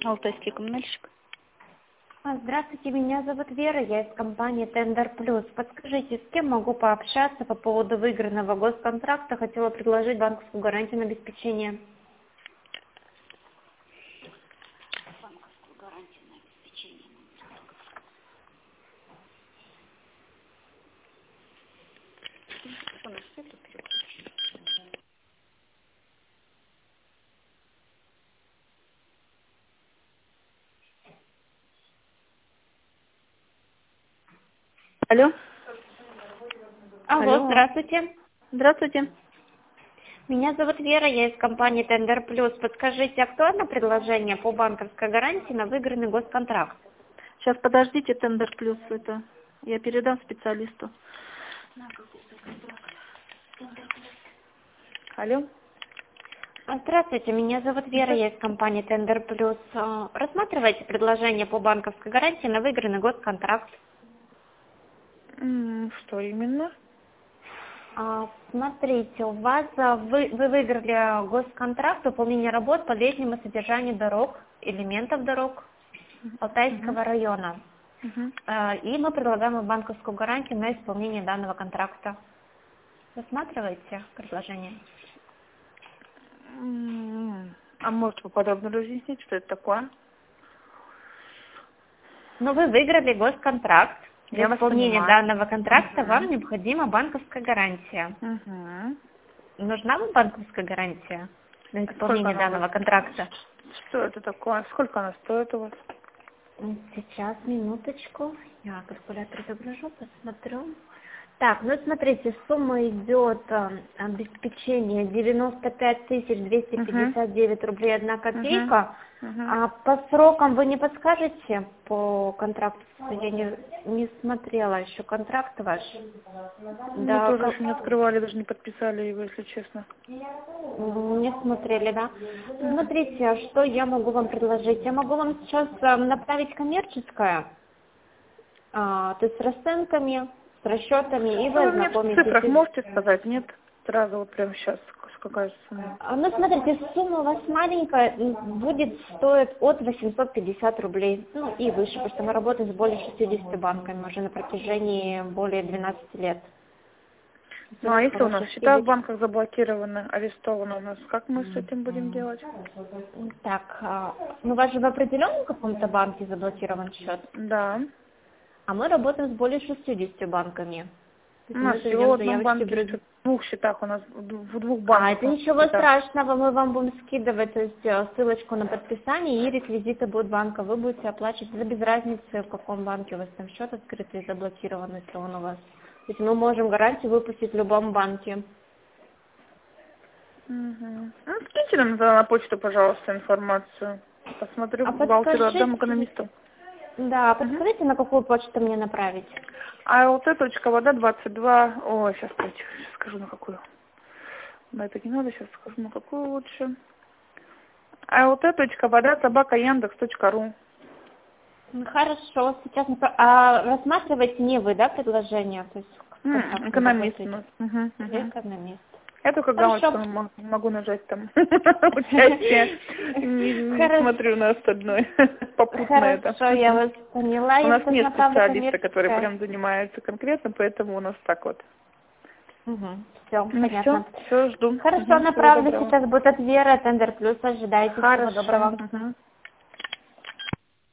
Алтайский коммунальщик. Здравствуйте, меня зовут Вера, я из компании Тендер Плюс. Подскажите, с кем могу пообщаться по поводу выигранного госконтракта? Хотела предложить банковскую гарантию на обеспечение. Банковскую гарантию на обеспечение. Алло. Алло, здравствуйте. Здравствуйте. Меня зовут Вера, я из компании Тендер Плюс. Подскажите, актуально предложение по банковской гарантии на выигранный госконтракт? Сейчас подождите, Тендер Плюс это. Я передам специалисту. Алло. Здравствуйте, меня зовут Вера, я из компании Тендер Плюс. Рассматриваете предложение по банковской гарантии на выигранный госконтракт? Что именно? Смотрите, у вас вы выиграли госконтракт выполнение работ по летнему содержанию дорог, элементов дорог Алтайского района. И мы предлагаем вам банковскую гарантию на исполнение данного контракта. Рассматриваете предложение? А может поподробнее разъяснить, что это такое? Но вы выиграли госконтракт. Для Я вас исполнения понимаю. данного контракта вам необходима банковская гарантия. Нужна вам банковская гарантия на исполнение она у данного вас? контракта? Что это такое? Сколько она стоит у вас? Сейчас, минуточку. Я калькулятор загружу, посмотрю. Так, ну смотрите, сумма идет обеспечение 95 259 рублей 1 копейка. А по срокам вы не подскажете по контракту? Я не смотрела еще контракт ваш. Мы тоже еще не открывали, даже не подписали его, если честно. Не смотрели, да? Смотрите, что я могу вам предложить. Я могу вам сейчас направить коммерческое, то есть с расценками, с расчетами, и вы Вы мне в ознакомитесь. цифрах можете сказать? Нет? Сразу вот прямо сейчас. Какая сумма? Ну, смотрите, сумма у вас маленькая, будет стоить от 850 рублей, ну и выше, потому что мы работаем с более 60 банками уже на протяжении более 12 лет. Ну, а если у нас счета в банках заблокированы, арестованы у нас, как мы с этим будем делать? Так, ну у вас же в определенном каком-то банке заблокирован счет? Да. А мы работаем с более 60 банками. У нас всего в одном банке, в двух счетах у нас, в двух банках. Это ничего страшного, мы вам будем скидывать, то есть ссылочку на подписание и реквизиты будут банка. Вы будете оплачивать, это без разницы, в каком банке у вас там счет открытый и заблокирован, если он у вас. То есть мы можем гарантию выпустить в любом банке. Ну, скиньте нам на почту, пожалуйста, информацию. Посмотрю, бухгалтеру отдам, экономисту. Да, подскажите, на какую почту мне направить? ALT.вода22. Ой, сейчас скажу на какую. На это не надо, сейчас скажу на какую лучше. ALT.вода@яндекс.ру. Хорошо, сейчас. А рассматриваете не вы, да, предложение? То есть экономист у нас. Экономист. Я только галочку могу нажать там участие. Не смотрю на остальное. Попутно это. Хорошо, я вас поняла. У нас нет специалиста, который прям занимается конкретно, поэтому у нас так вот. Все, понятно. Все, жду. Хорошо, направлю. Сейчас будет от Веры, Тендер Плюс. Ожидайте. Всего доброго.